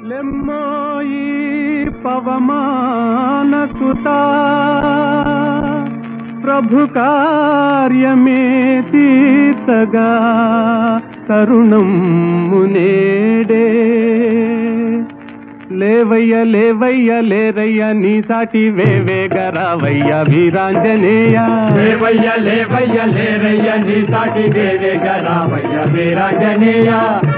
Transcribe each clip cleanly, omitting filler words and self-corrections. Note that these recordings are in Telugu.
లెమ్మోయి పవమానసుతా ప్రభు కార్యమే తీర్చగా తరుణం మునేడే లేవయ్య లేవయ్య లేరయ్య నీ సాటి వేవేగరావయ్య వీరాంజనేయ లేవయ్య లేవయ్య లేరయ్య నీ సాటి వేవేగరావయ్య వీరాంజనేయ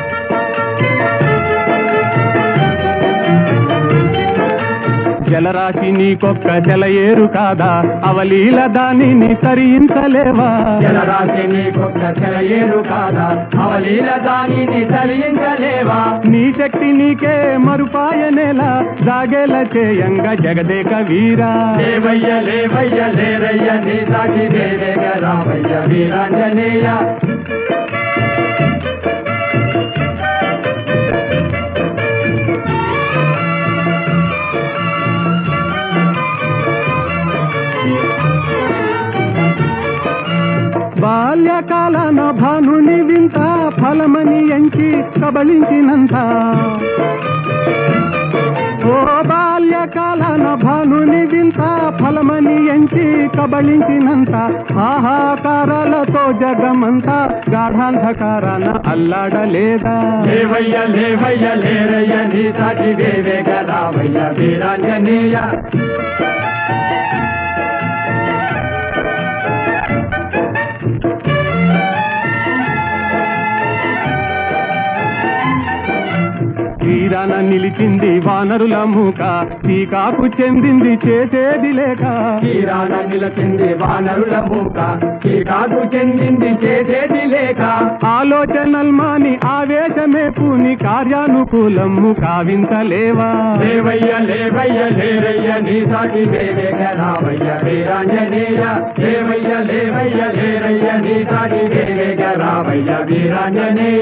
జలరాశి నీకొక్క జలయేరు కాదా అవలీల దానిని తరించలేవా జలరాశి నీకొక్క జలయేరు కాదా అవలీల దానిని తరించలేవా నీ శక్తి నీకే మరుపాయనేలా జాగేల చేయంగా జగదేక వీరా లేవయ్య లేవయ్య లేరయ్య నీ సాటి వేవేగరావయ్య వీరాంజనేయ బాల్యకాలన భానుని వింత ఫలమని ఎంచి కబళించినంత ఓ బాల్యకాలన భానుని వింత ఫలమని ఎంచి కబళించినంత ఆహాకారాలతో జగమంతా గాఢాంధకారాన అల్లాడలేదా లేవయ్య లేవయ్య లేరయ్య నీ సాటి వేవేగరావయ్య వీరాంజనేయ తీరాన నిలిచింది వానరుల మూక టీకాకు చెందింది చేసేది లేక తీరాన నిలిచింది వానరుల మూక టీకాకు చెందింది చేసేది లేక ఆలోచనల్మాని ఆవేశమే పూని కార్యానుకూలము కావించలేవా లేవయ్య లేవయ్య లేరయ్య నీ సాటి వేవేగరావయ్య వీరాంజనేయ లేవయ్య లేవయ్య లేరయ్య నీ సాటి వేవేగరావయ్య వీరాంజనేయ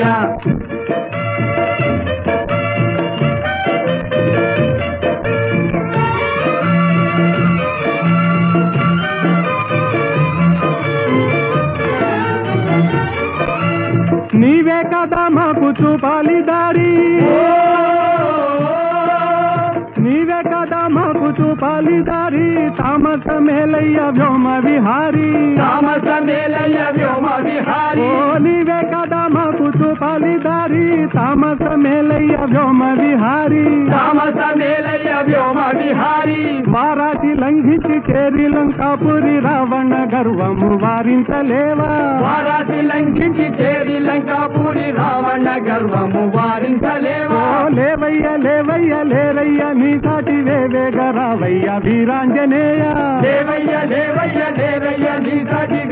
నీవే కదా మాకు చూపాలి దారి నీవే కదా మాకు చూపాలి దారి తామస మేలయ్య వ్యోమ విహారీ తామస మేలయ్య వ్యోమ విహారీ ఓ నీవే కదా మాకు చూపాలి దారి తామస మేలయ్య వ్యోమ విహారీ తామస మేలయ్య వ్యోమ విహారీ వారాసి లంఘించి చేరి లంకాపురి రావణ గర్వము వారించలేవా వారాసి లంఘించి చేరి లంకాపురి రావణ గర్వము వారించలేవా లేవయ్య లేవయ్య లేరయ్య నీ సాటి వేవేగరావయ్య వీరాంజనేయ లేవయ్య లేవయ్య లేరయ్య నీ సాటి